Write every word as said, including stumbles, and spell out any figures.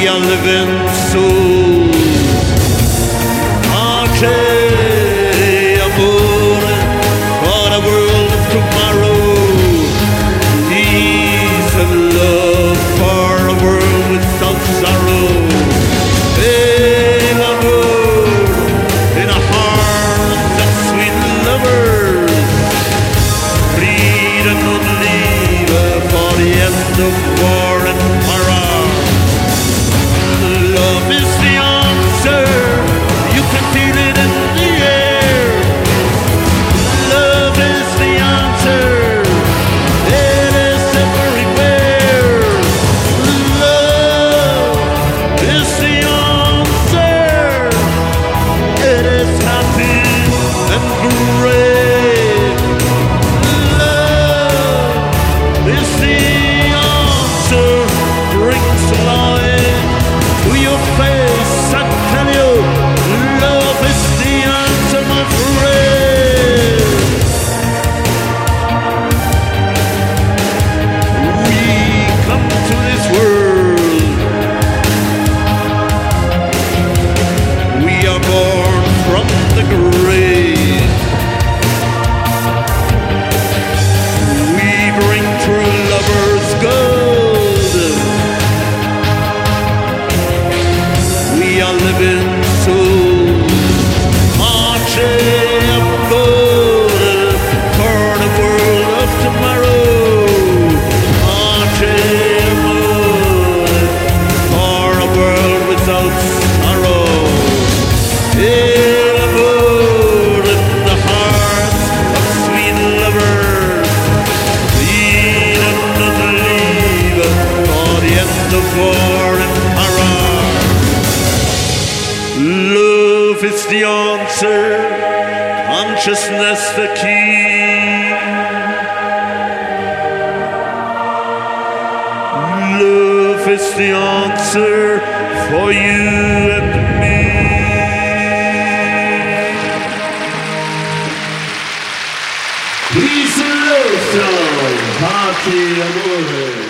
are living souls. Pace amore for the world of tomorrow. Peace and love for a world without sorrow. Hey, l'amour in a heart of sweet lovers. Freedom and leave for the end of war and horror. Love is the answer. You can feel it in the air. Love is the answer. It is everywhere. Love is the answer. It is happy and great. Love is the answer. Brings light to your face. I tell you, love is the answer, my friend. We come to this world. We are born from the grave. We bring true lovers gold. We are living souls. Marche amore for the world of tomorrow. Marche amore for a world without sorrow. Il amore in the hearts of sweet lovers. Freedom and leave for the end of war and horror. Love is the answer, consciousness the key. Love is the answer for you and me. Peace and love song, Pace amore.